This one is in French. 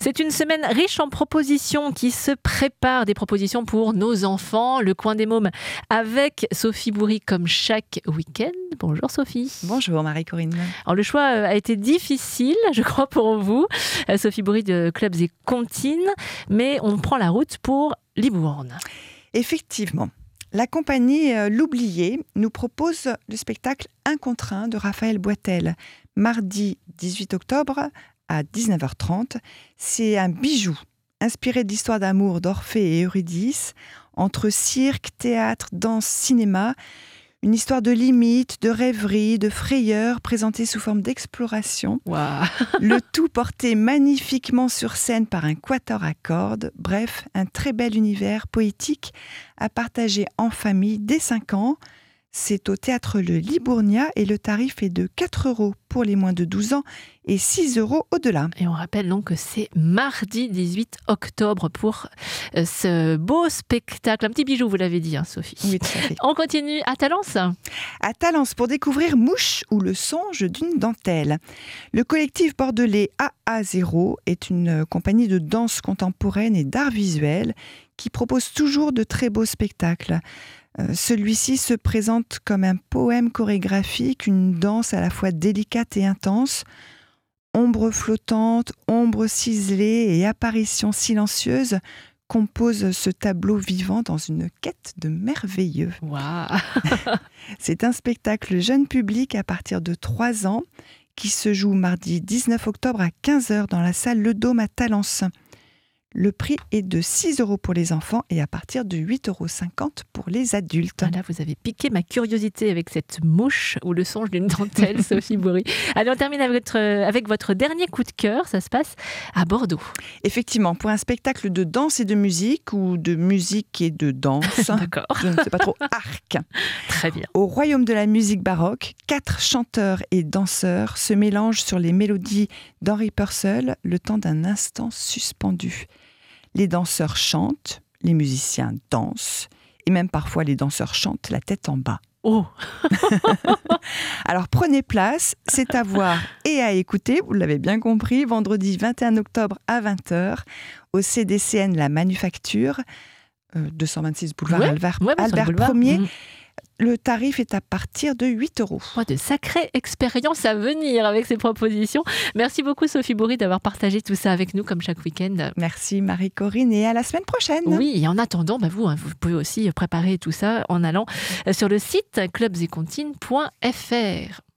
C'est une semaine riche en propositions qui se prépare, des propositions pour nos enfants. Le coin des mômes avec Sophie Bourry comme chaque week-end. Bonjour Sophie. Bonjour Marie-Corinne. Alors le choix a été difficile, je crois, pour vous. Sophie Bourry de Clubs et Comptines, mais on prend la route pour Libourne. Effectivement. La compagnie L'Oublié nous propose le spectacle 1 contre 1 de Raphaël Boitel, mardi 18 octobre à 19h30. C'est un bijou inspiré de l'histoire d'amour d'Orphée et Eurydice, entre cirque, théâtre, danse, cinéma. Une histoire de limites, de rêveries, de frayeurs, présentée sous forme d'exploration. Wow. Le tout porté magnifiquement sur scène par un quatuor à cordes. Bref, un très bel univers poétique à partager en famille dès 5 ans. C'est au théâtre Le Libournien et le tarif est de 4 € pour les moins de 12 ans et 6 € au-delà. Et on rappelle donc que c'est mardi 18 octobre pour ce beau spectacle. Un petit bijou, vous l'avez dit, hein, Sophie. Oui, tout à fait. On continue à Talence. À Talence pour découvrir Mouche ou le songe d'une dentelle. Le collectif bordelais AA0 est une compagnie de danse contemporaine et d'art visuel qui propose toujours de très beaux spectacles. Celui-ci se présente comme un poème chorégraphique, une danse à la fois délicate et intense. Ombres flottantes, ombres ciselées et apparitions silencieuses composent ce tableau vivant dans une quête de merveilleux. Wow. C'est un spectacle jeune public à partir de 3 ans qui se joue mardi 19 octobre à 15h dans la salle Le Dôme à Talence. Le prix est de 6 € pour les enfants et à partir de 8,50 € pour les adultes. Voilà, vous avez piqué ma curiosité avec cette mouche ou le songe d'une dentelle, Sophie Bourry. Allez, on termine avec votre dernier coup de cœur. Ça se passe à Bordeaux. Effectivement, pour un spectacle de danse et de musique, ou de musique et de danse, D'accord. je ne sais pas trop, arc. Très bien. Au royaume de la musique baroque, 4 chanteurs et danseurs se mélangent sur les mélodies d'Henri Purcell le temps d'un instant suspendu. Les danseurs chantent, les musiciens dansent, et même parfois les danseurs chantent la tête en bas. Oh. Alors prenez place, c'est à voir et à écouter, vous l'avez bien compris, vendredi 21 octobre à 20h au CDCN La Manufacture, 226 boulevard Albert Ier. Le tarif est à partir de 8 €. De sacrées expériences à venir avec ces propositions. Merci beaucoup Sophie Bourry d'avoir partagé tout ça avec nous comme chaque week-end. Merci Marie-Corinne et à la semaine prochaine. Oui, et en attendant, vous pouvez aussi préparer tout ça en allant sur le site clubsetcomptines.fr.